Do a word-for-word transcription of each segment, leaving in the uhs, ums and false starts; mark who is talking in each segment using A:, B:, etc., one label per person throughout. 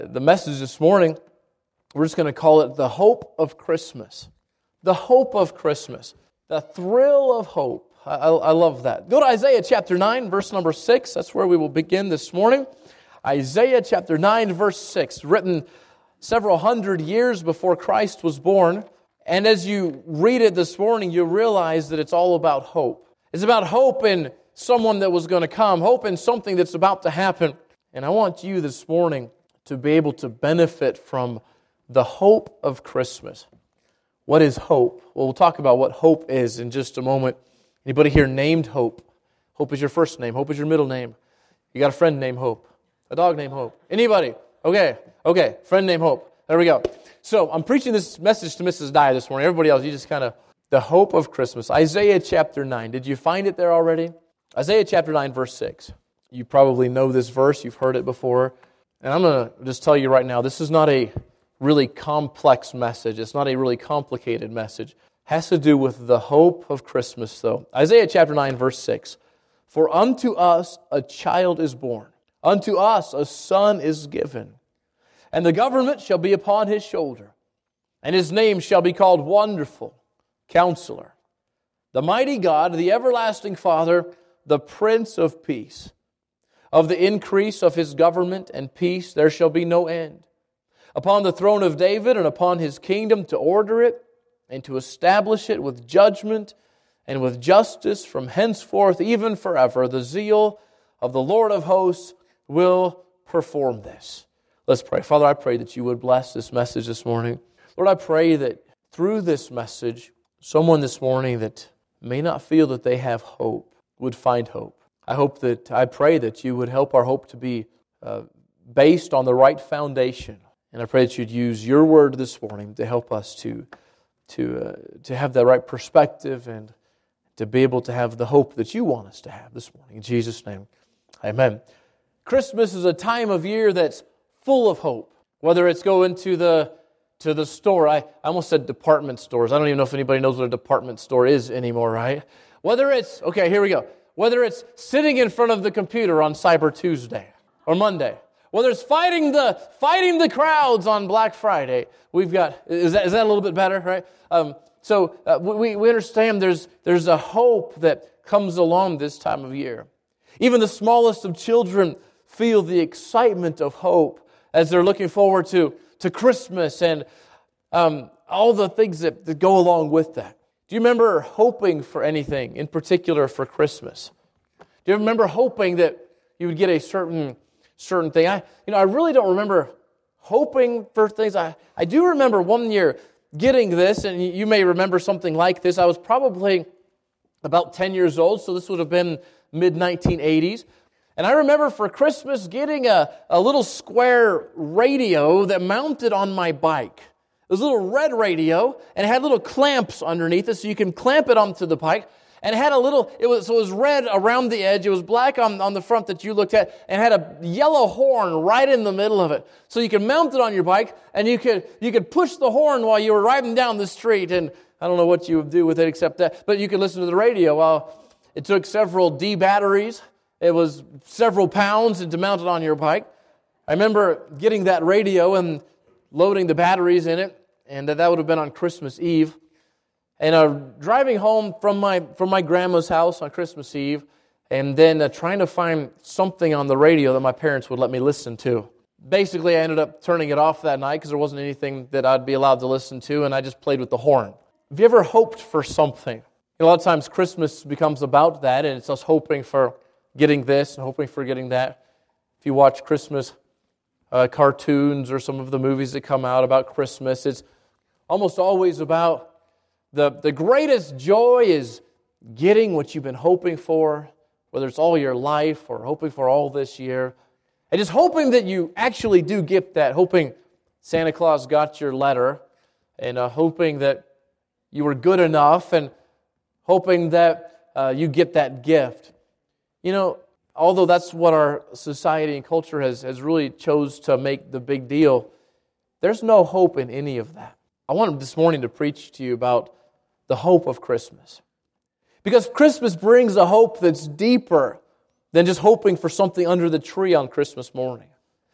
A: The message this morning, we're just going to call it the hope of Christmas. The hope of Christmas. The thrill of hope. I, I, I love that. Go to Isaiah chapter nine, verse number six. That's where we will begin this morning. Isaiah chapter nine, verse six, written several hundred years before Christ was born. And as you read it this morning, you realize that it's all about hope. It's about hope in someone that was going to come, hope in something that's about to happen. And I want you this morning to be able to benefit from the hope of Christmas. What is hope? Well, we'll talk about what hope is in just a moment. Anybody here named Hope? Hope is your first name. Hope is your middle name. You got a friend named Hope. A dog named Hope. Anybody? Okay. Okay. Friend named Hope. There we go. So I'm preaching this message to Missus Dye this morning. Everybody else, you just kind of, the hope of Christmas. Isaiah chapter nine. Did you find it there already? Isaiah chapter nine, verse six. You probably know this verse. You've heard it before. And I'm going to just tell you right now, this is not a really complex message. It's not a really complicated message. It has to do with the hope of Christmas, though. Isaiah chapter nine, verse six. For unto us a child is born, unto us a son is given, and the government shall be upon his shoulder, and his name shall be called Wonderful, Counselor, the Mighty God, the Everlasting Father, the Prince of Peace. Of the increase of his government and peace there shall be no end. Upon the throne of David and upon his kingdom, to order it and to establish it with judgment and with justice from henceforth even forever. The zeal of the Lord of hosts will perform this. Let's pray. Father, I pray that you would bless this message this morning. Lord, I pray that through this message, someone this morning that may not feel that they have hope would find hope. I hope that, I pray that you would help our hope to be uh, based on the right foundation. And I pray that you'd use your word this morning to help us to, to, uh, to have the right perspective and to be able to have the hope that you want us to have this morning. In Jesus' name, amen. Christmas is a time of year that's full of hope. Whether it's going to the to the store, I, I almost said department stores. I don't even know if anybody knows what a department store is anymore, right? Whether it's, okay, here we go. Whether it's sitting in front of the computer on Cyber Tuesday or Monday, whether it's fighting the fighting the crowds on Black Friday, we've got, is that is that a little bit better, right? Um, so uh, we we understand there's there's a hope that comes along this time of year. Even the smallest of children feel the excitement of hope as they're looking forward to to Christmas and um, all the things that, that go along with that. Do you remember hoping for anything in particular for Christmas? Do you remember hoping that you would get a certain certain thing? I, you know, I really don't remember hoping for things. I, I do remember one year getting this, and you may remember something like this. I was probably about ten years old, so this would have been mid nineteen eighties. And I remember for Christmas getting a, a little square radio that mounted on my bike. It was a little red radio, and it had little clamps underneath it, so you can clamp it onto the bike. And it had a little, it was so it was red around the edge, it was black on, on the front that you looked at, and had a yellow horn right in the middle of it. So you could mount it on your bike, and you could you could push the horn while you were riding down the street. And I don't know what you would do with it except that, but you could listen to the radio. Well, it took several D batteries. It was several pounds to mount it on your bike. I remember getting that radio and loading the batteries in it. And that would have been on Christmas Eve. And uh, driving home from my from my grandma's house on Christmas Eve, and then uh, trying to find something on the radio that my parents would let me listen to. Basically, I ended up turning it off that night because there wasn't anything that I'd be allowed to listen to, and I just played with the horn. Have you ever hoped for something? A lot of times Christmas becomes about that, and it's us hoping for getting this and hoping for getting that. If you watch Christmas uh, cartoons or some of the movies that come out about Christmas, it's almost always about the, the greatest joy is getting what you've been hoping for, whether it's all your life or hoping for all this year, and just hoping that you actually do get that, hoping Santa Claus got your letter, and uh, hoping that you were good enough, and hoping that uh, you get that gift. You know, although that's what our society and culture has, has really chose to make the big deal, there's no hope in any of that. I wanted this morning to preach to you about the hope of Christmas. Because Christmas brings a hope that's deeper than just hoping for something under the tree on Christmas morning.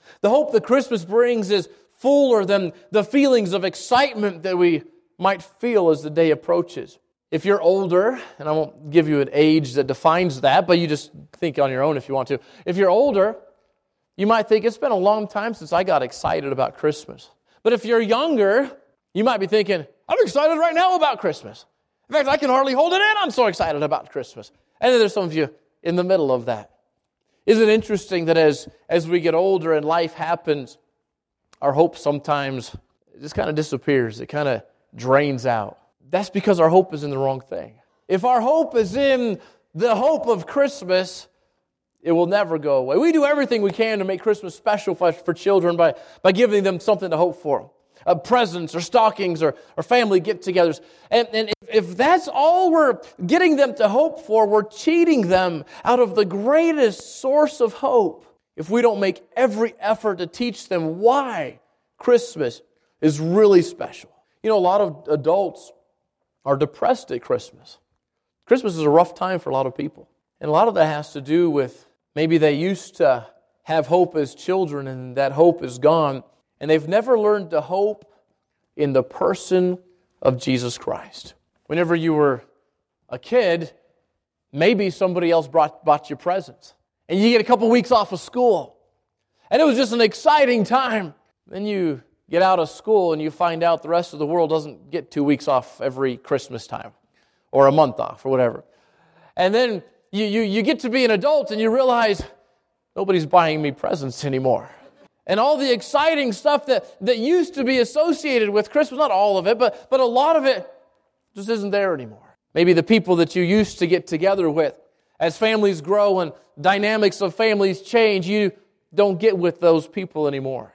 A: The hope that Christmas brings is fuller than the feelings of excitement that we might feel as the day approaches. If you're older, and I won't give you an age that defines that, but you just think on your own if you want to. If you're older, you might think, it's been a long time since I got excited about Christmas. But if you're younger, you might be thinking, I'm excited right now about Christmas. In fact, I can hardly hold it in. I'm so excited about Christmas. And then there's some of you in the middle of that. Isn't it interesting that as, as we get older and life happens, our hope sometimes just kind of disappears. It kind of drains out. That's because our hope is in the wrong thing. If our hope is in the hope of Christmas, it will never go away. We do everything we can to make Christmas special for, for children by, by giving them something to hope for. Uh, presents or stockings or, or family get-togethers. And, and if, if that's all we're getting them to hope for, we're cheating them out of the greatest source of hope if we don't make every effort to teach them why Christmas is really special. You know, a lot of adults are depressed at Christmas. Christmas is a rough time for a lot of people. And a lot of that has to do with maybe they used to have hope as children and that hope is gone. And they've never learned to hope in the person of Jesus Christ. Whenever you were a kid, maybe somebody else brought, bought you presents. And you get a couple weeks off of school. And it was just an exciting time. Then you get out of school and you find out the rest of the world doesn't get two weeks off every Christmas time. Or a month off, or whatever. And then you, you, you get to be an adult and you realize nobody's buying me presents anymore. And all the exciting stuff that, that used to be associated with Christmas, not all of it, but, but a lot of it just isn't there anymore. Maybe the people that you used to get together with, as families grow and dynamics of families change, you don't get with those people anymore.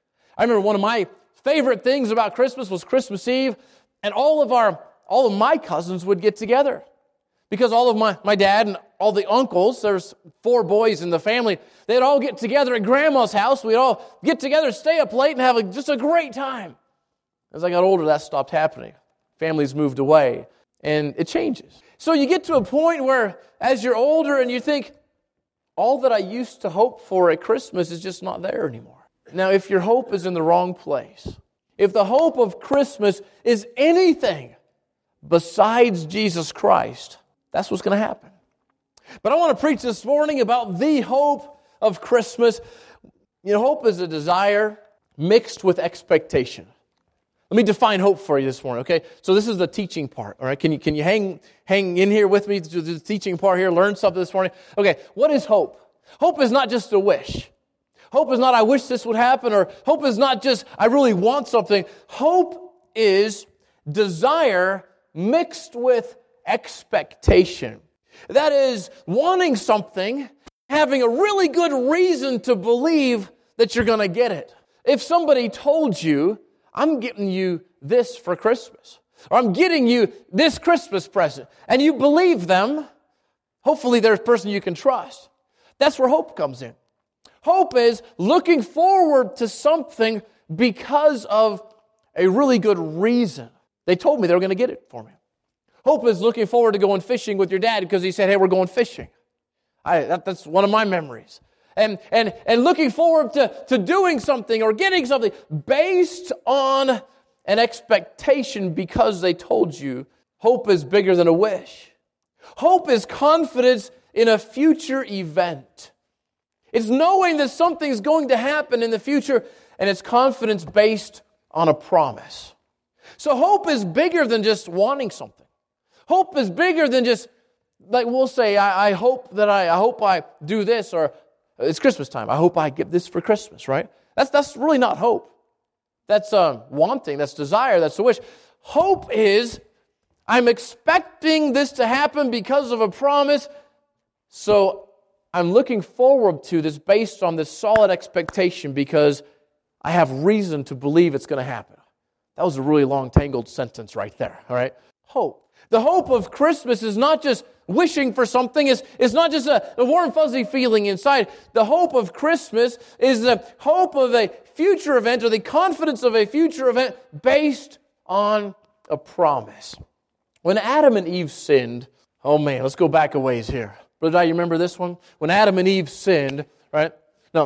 A: I remember one of my favorite things about Christmas was Christmas Eve, and all of our, all of my cousins would get together. Because all of my, my dad and all the uncles, there's four boys in the family, they'd all get together at Grandma's house. We'd all get together, stay up late, and have a, just a great time. As I got older, that stopped happening. Families moved away, and it changes. So you get to a point where, as you're older, and you think, all that I used to hope for at Christmas is just not there anymore. Now, if your hope is in the wrong place, if the hope of Christmas is anything besides Jesus Christ, that's what's going to happen. But I want to preach this morning about the hope of Christmas. You know, hope is a desire mixed with expectation. Let me define hope for you this morning, okay? So this is the teaching part, all right? Can you can you hang hang in here with me to the teaching part here, learn something this morning? Okay, what is hope? Hope is not just a wish. Hope is not, I wish this would happen, or hope is not just, I really want something. Hope is desire mixed with expectation. That is, wanting something, having a really good reason to believe that you're going to get it. If somebody told you, I'm getting you this for Christmas, or I'm getting you this Christmas present, and you believe them, hopefully there's a person you can trust. That's where hope comes in. Hope is looking forward to something because of a really good reason. They told me they were going to get it for me. Hope is looking forward to going fishing with your dad because he said, hey, we're going fishing. I, that, that's one of my memories. And, and, and looking forward to, to doing something or getting something based on an expectation because they told you. Hope is bigger than a wish. Hope is confidence in a future event. It's knowing that something's going to happen in the future, and it's confidence based on a promise. So hope is bigger than just wanting something. Hope is bigger than just, like we'll say, I, I hope that I, I hope I do this, or it's Christmas time. I hope I get this for Christmas, right? That's that's really not hope. That's um, wanting, that's desire, that's a wish. Hope is, I'm expecting this to happen because of a promise, so I'm looking forward to this based on this solid expectation because I have reason to believe it's going to happen. That was a really long, tangled sentence right there, all right? Hope. The hope of Christmas is not just wishing for something. It's, it's not just a, a warm, fuzzy feeling inside. The hope of Christmas is the hope of a future event or the confidence of a future event based on a promise. When Adam and Eve sinned, oh man, let's go back a ways here. Brother Dye, you remember this one? When Adam and Eve sinned, right? Now,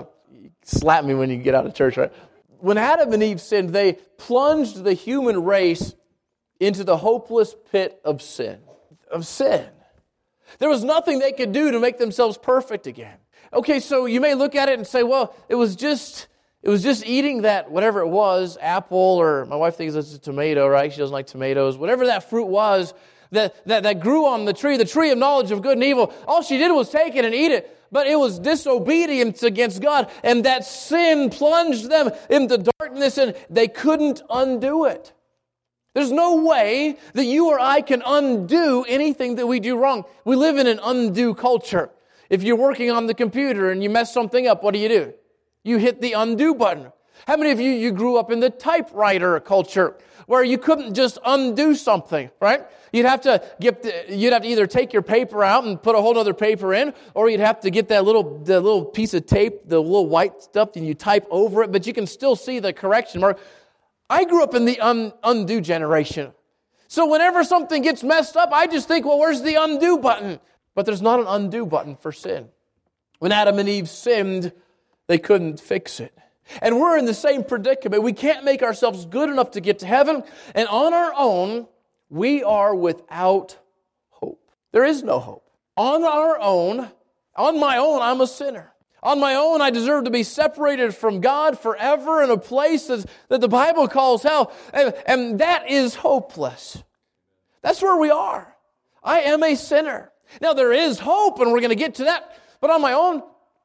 A: slap me when you get out of church, right? When Adam and Eve sinned, they plunged the human race into the hopeless pit of sin. Of sin. There was nothing they could do to make themselves perfect again. Okay, so you may look at it and say, well, it was just it was just eating that, whatever it was, apple, or my wife thinks it's a tomato, right? She doesn't like tomatoes. Whatever that fruit was that, that, that grew on the tree, the tree of knowledge of good and evil, all she did was take it and eat it. But it was disobedience against God, and that sin plunged them into darkness, and they couldn't undo it. There's no way that you or I can undo anything that we do wrong. We live in an undo culture. If you're working on the computer and you mess something up, what do you do? You hit the undo button. How many of you, you grew up in the typewriter culture where you couldn't just undo something, right? You'd have to get the, you'd have to either take your paper out and put a whole other paper in, or you'd have to get that little the little piece of tape, the little white stuff, and you type over it, but you can still see the correction mark. I grew up in the un, undo generation. So whenever something gets messed up, I just think, well, where's the undo button? But there's not an undo button for sin. When Adam and Eve sinned, they couldn't fix it. And we're in the same predicament. We can't make ourselves good enough to get to heaven. And on our own, we are without hope. There is no hope. On our own, on my own, I'm a sinner. On my own, I deserve to be separated from God forever in a place that, that the Bible calls hell. And, and that is hopeless. That's where we are. I am a sinner. Now, there is hope, and we're going to get to that. But on my own,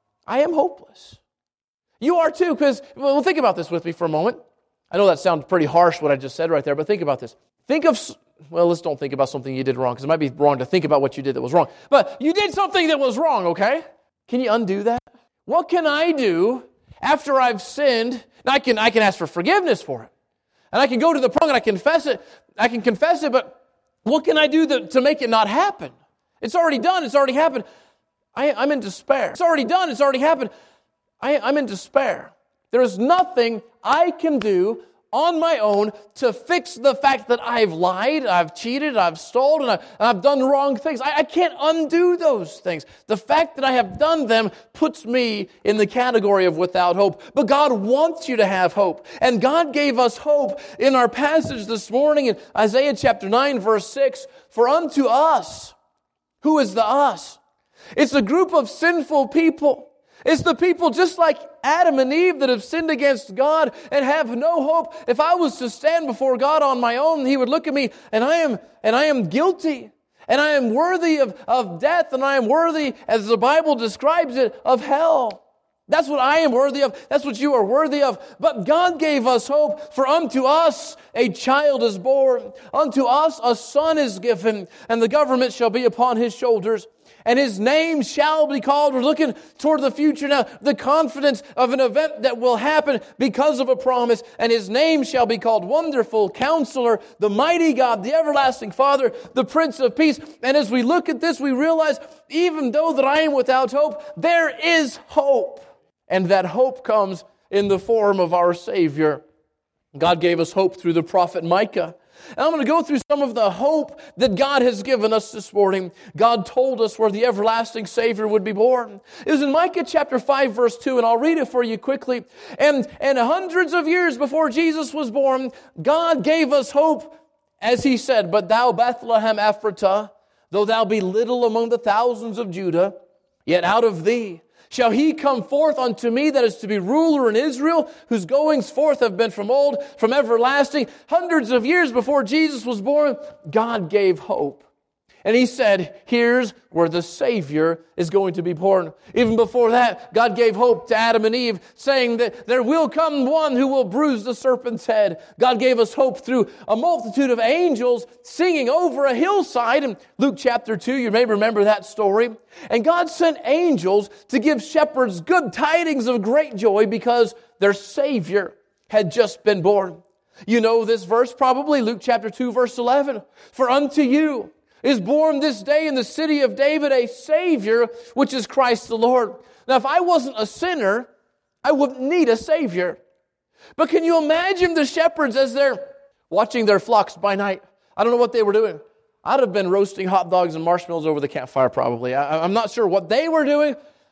A: I am hopeless. You are too, because, well, think about this with me for a moment. I know that sounds pretty harsh, what I just said right there, but think about this. Think of, well, let's don't think about something you did wrong, because it might be wrong to think about what you did that was wrong. But you did something that was wrong, okay? Can you undo that? What can I do after I've sinned? Now, I can, I can ask for forgiveness for it. And I can go to the prong and I confess it. I can confess it, but what can I do that, to make it not happen? It's already done. It's already happened. I, I'm in despair. It's already done. It's already happened. I, I'm in despair. There is nothing I can do on my own to fix the fact that I've lied, I've cheated, I've stolen, and, I, and I've done wrong things. I, I can't undo those things. The fact that I have done them puts me in the category of without hope. But God wants you to have hope. And God gave us hope in our passage this morning in Isaiah chapter nine, verse six. For unto us, who is the us? It's a group of sinful people. It's the people just like Adam and Eve that have sinned against God and have no hope. If I was to stand before God on my own, He would look at me and I am and I am guilty. And I am worthy of, of death, and I am worthy, as the Bible describes it, of hell. That's what I am worthy of. That's what you are worthy of. But God gave us hope. For unto us a child is born. Unto us a son is given. And the government shall be upon His shoulders. And His name shall be called. We're looking toward the future now. The confidence of an event that will happen because of a promise. And His name shall be called Wonderful Counselor, the Mighty God, the Everlasting Father, the Prince of Peace. And as we look at this, we realize even though that I am without hope, there is hope. And that hope comes in the form of our Savior. God gave us hope through the prophet Micah. And I'm going to go through some of the hope that God has given us this morning. God told us where the everlasting Savior would be born. It was in Micah chapter five, verse two, and I'll read it for you quickly. And, and hundreds of years before Jesus was born, God gave us hope, as He said, But thou, Bethlehem Ephratah, though thou be little among the thousands of Judah, yet out of thee shall He come forth unto me that is to be ruler in Israel, whose goings forth have been from old, from everlasting. Hundreds of years before Jesus was born, God gave hope. And He said, here's where the Savior is going to be born. Even before that, God gave hope to Adam and Eve, saying that there will come one who will bruise the serpent's head. God gave us hope through a multitude of angels singing over a hillside. In Luke chapter two, you may remember that story. And God sent angels to give shepherds good tidings of great joy because their Savior had just been born. You know this verse probably, Luke chapter two, verse eleven. For unto you is born this day in the city of David a Savior, which is Christ the Lord. Now, if I wasn't a sinner, I wouldn't need a Savior. But can you imagine the shepherds as they're watching their flocks by night? I don't know what they were doing. I'd have been roasting hot dogs and marshmallows over the campfire probably. I, I'm not sure what they were doing,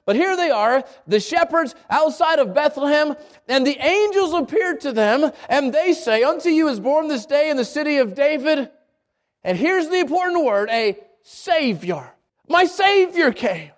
A: But here they are, the shepherds outside of Bethlehem, and the angels appeared to them, and they say, unto you is born this day in the city of David. And here's the important word, a Savior. My Savior came.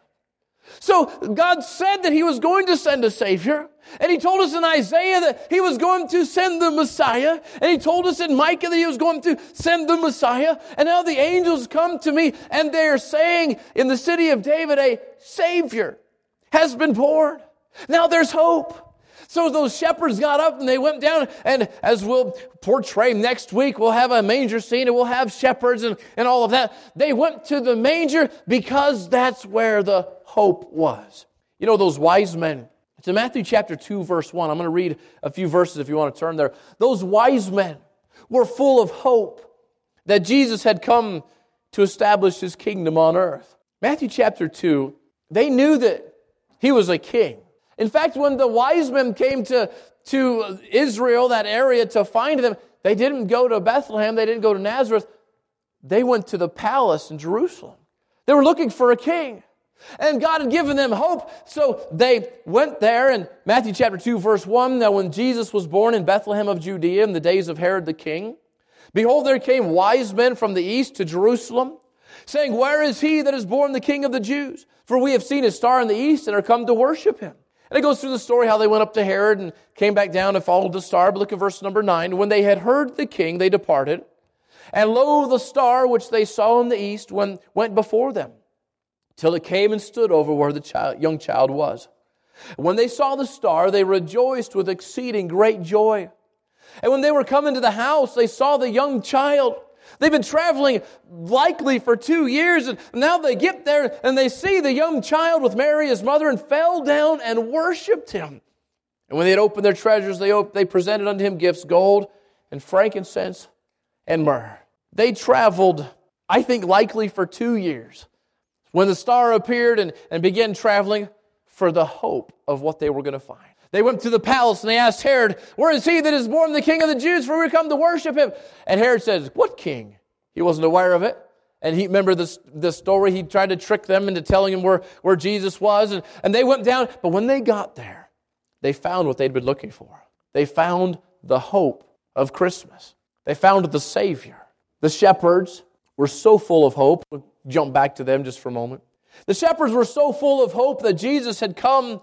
A: So God said that He was going to send a Savior. And He told us in Isaiah that He was going to send the Messiah. And He told us in Micah that He was going to send the Messiah. And now the angels come to me and they are saying in the city of David, a Savior has been born. Now there's hope. So those shepherds got up and they went down, and as we'll portray next week, we'll have a manger scene and we'll have shepherds and, and all of that. They went to the manger because that's where the hope was. You know, those wise men, it's in Matthew chapter two, verse one. I'm going to read a few verses if you want to turn there. Those wise men were full of hope that Jesus had come to establish His kingdom on earth. Matthew chapter two, they knew that He was a king. In fact, when the wise men came to, to Israel, that area, to find them, they didn't go to Bethlehem, they didn't go to Nazareth. They went to the palace in Jerusalem. They were looking for a king. And God had given them hope. So they went there in Matthew chapter two, verse one. Now when Jesus was born in Bethlehem of Judea in the days of Herod the king, behold, there came wise men from the east to Jerusalem, saying, where is he that is born the King of the Jews? For we have seen his star in the east and are come to worship him. And it goes through the story how they went up to Herod and came back down and followed the star. But look at verse number nine. When they had heard the king, they departed. And lo, the star which they saw in the east went, went before them, till it came and stood over where the child, young child was. When they saw the star, they rejoiced with exceeding great joy. And when they were coming to the house, they saw the young child. They've been traveling likely for two years, and now they get there and they see the young child with Mary, his mother, and fell down and worshipped him. And when they had opened their treasures, they, op- they presented unto him gifts, gold and frankincense and myrrh. They traveled, I think, likely for two years. When the star appeared and, and began traveling for the hope of what they were going to find. They went to the palace and they asked Herod, where is he that is born the King of the Jews? For we come to worship him. And Herod says, what king? He wasn't aware of it. And he remember this, this story. He tried to trick them into telling him where, where Jesus was. And, and they went down. But when they got there, they found what they'd been looking for. They found the hope of Christmas. They found the Savior. The shepherds were so full of hope. We'll jump back to them just for a moment. The shepherds were so full of hope that Jesus had come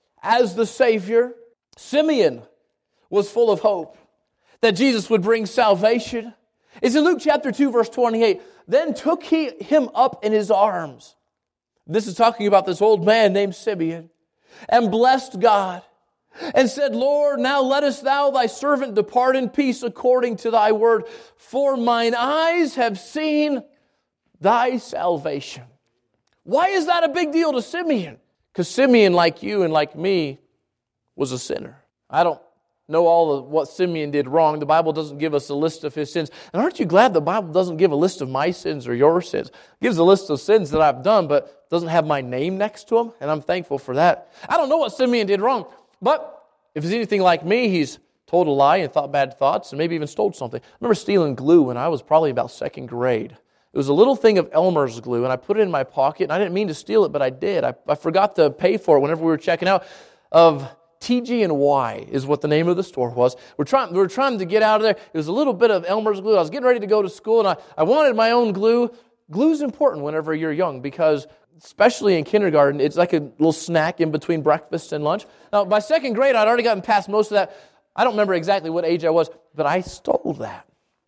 A: as the Savior. Simeon was full of hope that Jesus would bring salvation. It's in Luke chapter two, verse twenty-eight. Then took he him up in his arms. This is talking about this old man named Simeon. And blessed God. And said, Lord, now lettest thou thy servant depart in peace according to thy word. For mine eyes have seen thy salvation. Why is that a big deal to Simeon? Because Simeon, like you and like me, was a sinner. I don't know all of what Simeon did wrong. The Bible doesn't give us a list of his sins. And aren't you glad the Bible doesn't give a list of my sins or your sins? It gives a list of sins that I've done, but doesn't have my name next to them. And I'm thankful for that. I don't know what Simeon did wrong. But if he's anything like me, he's told a lie and thought bad thoughts and maybe even stole something. I remember stealing glue when I was probably about second grade. It was a little thing of Elmer's glue, and I put it in my pocket, and I didn't mean to steal it, but I did. I, I forgot to pay for it whenever we were checking out. Of T G and Y is what the name of the store was. We're trying, we were trying to get out of there. It was a little bit of Elmer's glue. I was getting ready to go to school, and I, I wanted my own glue. Glue's important whenever you're young because, especially in kindergarten, it's like a little snack in between breakfast and lunch. Now, by second grade, I'd already gotten past most of that. I don't remember exactly what age I was, but I stole that.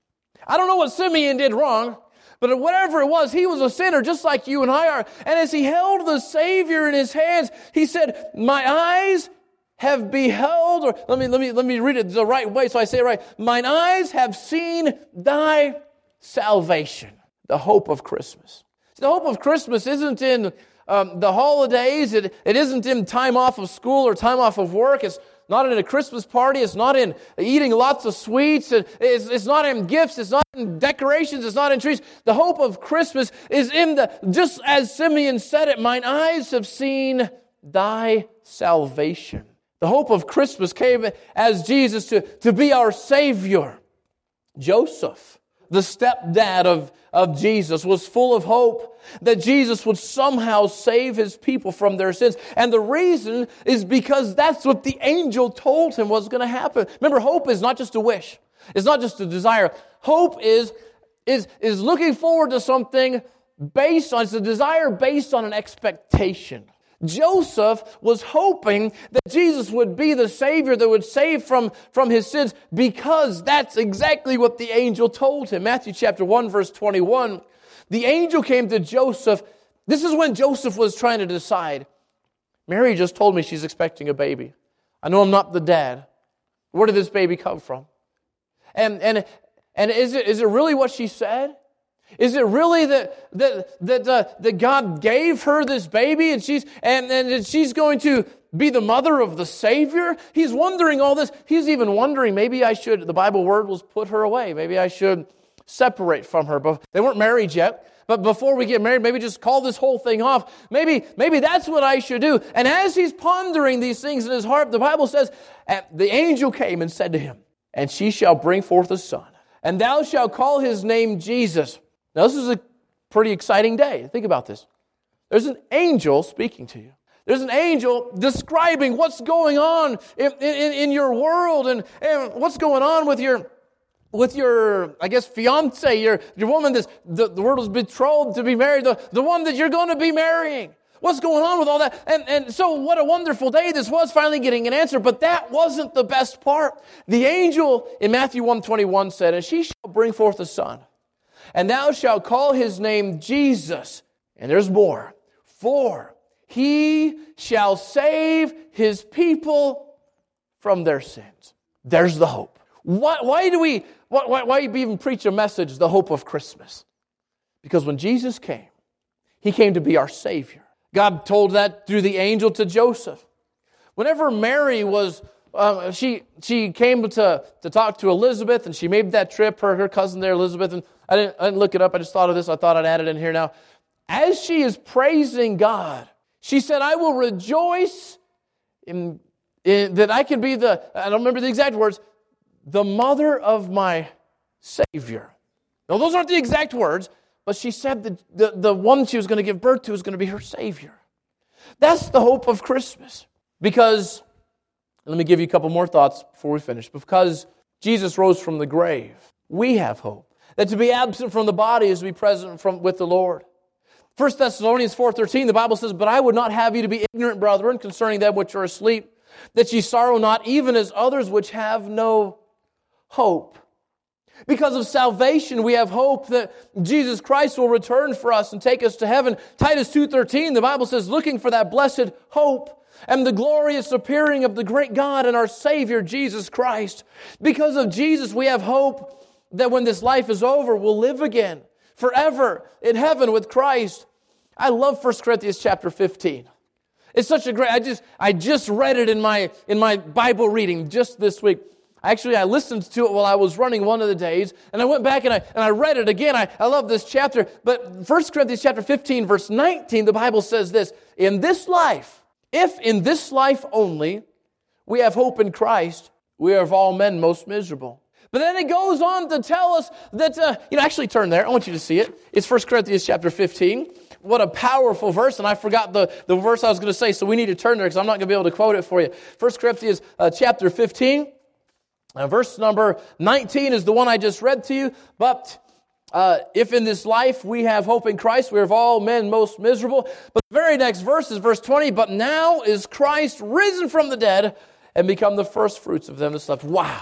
A: I don't know what Simeon did wrong, but whatever it was, he was a sinner just like you and I are. And as he held the Savior in his hands, he said, my eyes have beheld, or let me, let me, let me read it the right way so I say it right. Mine eyes have seen thy salvation, the hope of Christmas. The hope of Christmas isn't in um, the holidays. It, it isn't in time off of school or time off of work. It's not in a Christmas party. It's not in eating lots of sweets. It's, it's not in gifts. It's not in decorations. It's not in trees. The hope of Christmas is in the, just as Simeon said it, mine eyes have seen thy salvation. The hope of Christmas came as Jesus to, to be our Savior. Joseph the stepdad of, of Jesus, was full of hope that Jesus would somehow save his people from their sins. And the reason is because that's what the angel told him was going to happen. Remember, hope is not just a wish. It's not just a desire. Hope is, is, is looking forward to something based on, it's a desire based on an expectation. Joseph was hoping that Jesus would be the Savior that would save from, from his sins because that's exactly what the angel told him. Matthew chapter one, verse twenty-one. The angel came to Joseph. This is when Joseph was trying to decide. Mary just told me she's expecting a baby. I know I'm not the dad. Where did this baby come from? And and and is it is it really what she said? Is it really that that that uh, that God gave her this baby and she's and, and she's going to be the mother of the Savior? He's wondering all this. He's even wondering, maybe I should, the Bible word was put her away. Maybe I should separate from her. But they weren't married yet. But before we get married, maybe just call this whole thing off. Maybe, maybe that's what I should do. And as he's pondering these things in his heart, the Bible says, the angel came and said to him, "And she shall bring forth a son, and thou shalt call his name Jesus." Now, this is a pretty exciting day. Think about this. There's an angel speaking to you. There's an angel describing what's going on in, in, in your world and, and what's going on with your, with your, I guess, fiance, your, your woman, this, the, the word was betrothed to be married, the, the one that you're going to be marrying. What's going on with all that? And, and so what a wonderful day this was, finally getting an answer. But that wasn't the best part. The angel in Matthew one twenty-one said, "And she shall bring forth a son, and thou shalt call his name Jesus." And there's more. "For he shall save his people from their sins." There's the hope. Why, why do we, why, why even preach a message, the hope of Christmas? Because when Jesus came, he came to be our Savior. God told that through the angel to Joseph. Whenever Mary was, um, she she came to, to talk to Elizabeth, and she made that trip, her, her cousin there, Elizabeth, and I didn't, I didn't look it up, I just thought of this, I thought I'd add it in here now. As she is praising God, she said, "I will rejoice in, in that I can be the," I don't remember the exact words, "the mother of my Savior." Now, those aren't the exact words, but she said that the, the one she was going to give birth to was going to be her Savior. That's the hope of Christmas. Because, let me give you a couple more thoughts before we finish. Because Jesus rose from the grave, we have hope. That to be absent from the body is to be present from, with the Lord. First Thessalonians four thirteen, the Bible says, "But I would not have you to be ignorant, brethren, concerning them which are asleep, that ye sorrow not, even as others which have no hope." Because of salvation, we have hope that Jesus Christ will return for us and take us to heaven. Titus two thirteen, the Bible says, "Looking for that blessed hope and the glorious appearing of the great God and our Savior, Jesus Christ." Because of Jesus, we have hope that when this life is over, we'll live again forever in heaven with Christ. I love First Corinthians chapter fifteen. It's such a great, I just I just read it in my in my Bible reading just this week. Actually, I listened to it while I was running one of the days, and I went back and I and I read it again. I, I love this chapter. But First Corinthians chapter fifteen, verse nineteen, the Bible says this, "In this life, if in this life only we have hope in Christ, we are of all men most miserable." But then it goes on to tell us that, uh, you know, actually turn there. I want you to see it. It's First Corinthians chapter fifteen. What a powerful verse. And I forgot the, the verse I was going to say, so we need to turn there because I'm not going to be able to quote it for you. First Corinthians uh, chapter fifteen. Uh, verse number nineteen is the one I just read to you. But uh, if in this life we have hope in Christ, we are of all men most miserable. But the very next verse is verse twenty. "But now is Christ risen from the dead and become the first fruits of them that slept." Wow.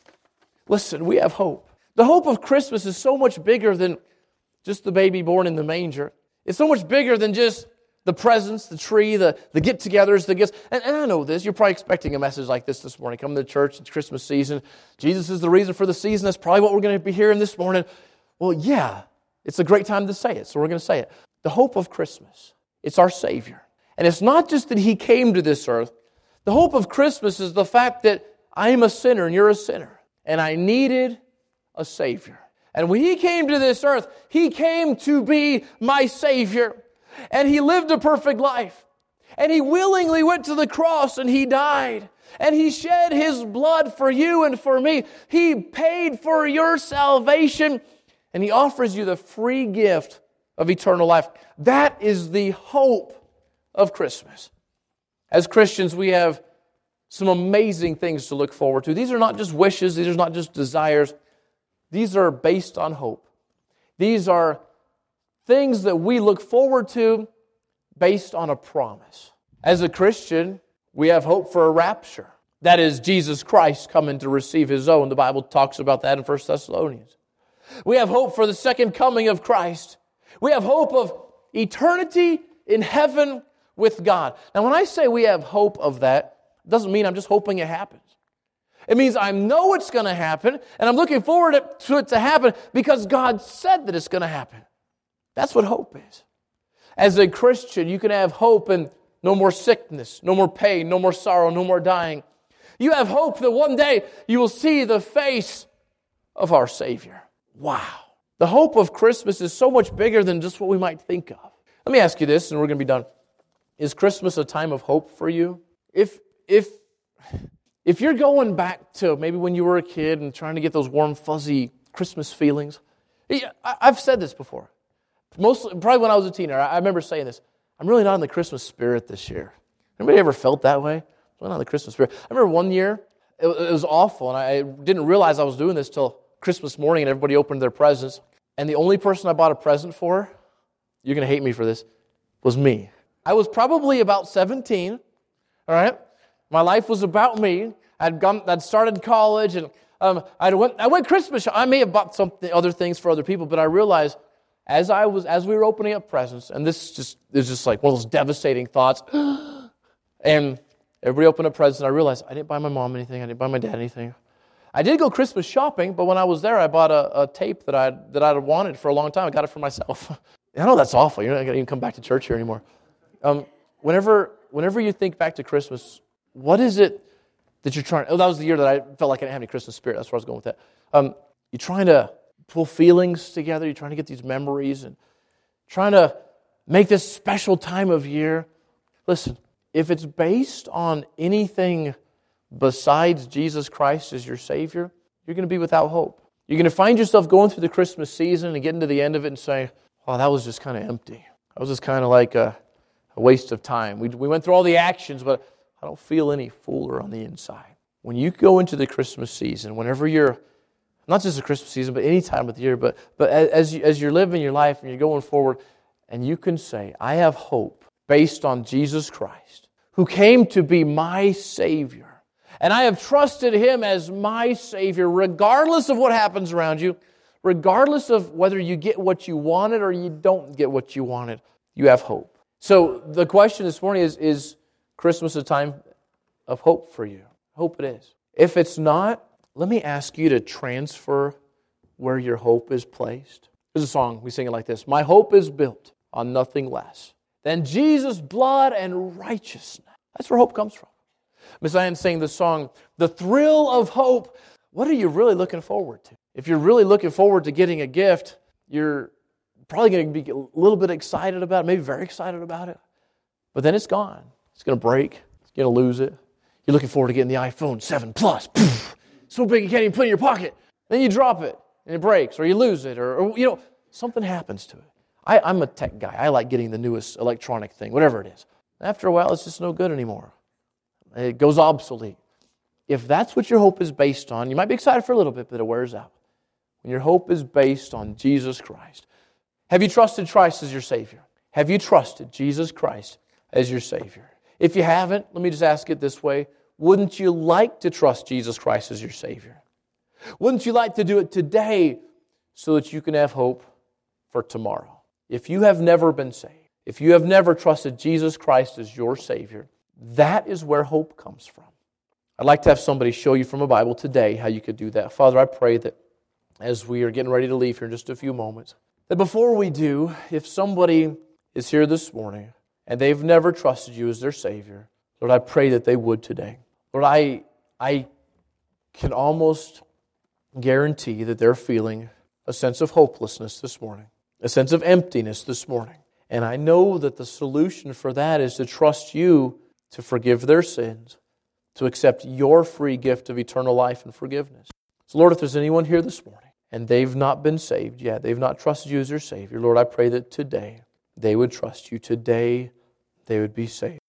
A: Listen, we have hope. The hope of Christmas is so much bigger than just the baby born in the manger. It's so much bigger than just the presents, the tree, the, the get-togethers, the gifts. And, and I know this. You're probably expecting a message like this this morning. Come to church, it's Christmas season. Jesus is the reason for the season. That's probably what we're going to be hearing this morning. Well, yeah, it's a great time to say it, so we're going to say it. The hope of Christmas, it's our Savior. And it's not just that He came to this earth. The hope of Christmas is the fact that I'm a sinner and you're a sinner. And I needed a Savior. And when He came to this earth, He came to be my Savior. And He lived a perfect life. And He willingly went to the cross and He died. And He shed His blood for you and for me. He paid for your salvation. And He offers you the free gift of eternal life. That is the hope of Christmas. As Christians, we have some amazing things to look forward to. These are not just wishes. These are not just desires. These are based on hope. These are things that we look forward to based on a promise. As a Christian, we have hope for a rapture. That is Jesus Christ coming to receive His own. The Bible talks about that in First Thessalonians. We have hope for the second coming of Christ. We have hope of eternity in heaven with God. Now, when I say we have hope of that, it doesn't mean I'm just hoping it happens. It means I know it's going to happen, and I'm looking forward to it to happen because God said that it's going to happen. That's what hope is. As a Christian, you can have hope in no more sickness, no more pain, no more sorrow, no more dying. You have hope that one day you will see the face of our Savior. Wow. The hope of Christmas is so much bigger than just what we might think of. Let me ask you this, and we're going to be done. Is Christmas a time of hope for you? If if if you're going back to maybe when you were a kid and trying to get those warm, fuzzy Christmas feelings, I've said this before. Mostly, probably when I was a teenager, I remember saying this. I'm really not in the Christmas spirit this year. Anybody ever felt that way? I'm not in the Christmas spirit. I remember one year, it, it was awful, and I didn't realize I was doing this till Christmas morning, and everybody opened their presents. And the only person I bought a present for, you're going to hate me for this, was me. I was probably about seventeen, all right? My life was about me. I'd gone, I'd started college, and um, I went. I went Christmas shop. I may have bought some other things for other people, but I realized as I was, as we were opening up presents, and this just is just like one of those devastating thoughts. And everybody opened up presents, and I realized I didn't buy my mom anything. I didn't buy my dad anything. I did go Christmas shopping, but when I was there, I bought a, a tape that I that I'd wanted for a long time. I got it for myself. I know that's awful. You're not going to even come back to church here anymore. Um, whenever, whenever you think back to Christmas, what is it that you're trying? Oh, that was the year that I felt like I didn't have any Christmas spirit. That's where I was going with that. Um, you're trying to pull feelings together. You're trying to get these memories and trying to make this special time of year. Listen, if it's based on anything besides Jesus Christ as your Savior, you're going to be without hope. You're going to find yourself going through the Christmas season and getting to the end of it and say, "Oh, that was just kind of empty. That was just kind of like a, a waste of time. We, we went through all the actions, but I don't feel any fuller on the inside." When you go into the Christmas season, whenever you're, not just the Christmas season, but any time of the year, but, but as, you, as you're living your life and you're going forward, and you can say, "I have hope based on Jesus Christ, who came to be my Savior. And I have trusted Him as my Savior, regardless of what happens around you, regardless of whether you get what you wanted or you don't get what you wanted, you have hope." So the question this morning is, is Christmas a time of hope for you? I hope it is. If it's not, let me ask you to transfer where your hope is placed. There's a song, we sing it like this: "My hope is built on nothing less than Jesus' blood and righteousness." That's where hope comes from. Miss Ann sang the song, "The thrill of hope." What are you really looking forward to? If you're really looking forward to getting a gift, you're probably going to be a little bit excited about it, maybe very excited about it. But then it's gone. It's going to break. It's going to lose it. You're looking forward to getting the iPhone seven Plus. Poof, so big you can't even put it in your pocket. Then you drop it, and it breaks, or you lose it, or, or you know, something happens to it. I, I'm a tech guy. I like getting the newest electronic thing, whatever it is. After a while, it's just no good anymore. It goes obsolete. If that's what your hope is based on, you might be excited for a little bit, but it wears out. When your hope is based on Jesus Christ. Have you trusted Christ as your Savior? Have you trusted Jesus Christ as your Savior? If you haven't, let me just ask it this way. Wouldn't you like to trust Jesus Christ as your Savior? Wouldn't you like to do it today so that you can have hope for tomorrow? If you have never been saved, if you have never trusted Jesus Christ as your Savior, that is where hope comes from. I'd like to have somebody show you from a Bible today how you could do that. Father, I pray that as we are getting ready to leave here in just a few moments, that before we do, if somebody is here this morning and they've never trusted you as their Savior, Lord, I pray that they would today. Lord, I, I can almost guarantee that they're feeling a sense of hopelessness this morning, a sense of emptiness this morning. And I know that the solution for that is to trust you to forgive their sins, to accept your free gift of eternal life and forgiveness. So Lord, if there's anyone here this morning, and they've not been saved yet. They've not trusted you as their Savior. Lord, I pray that today they would trust you. Today they would be saved.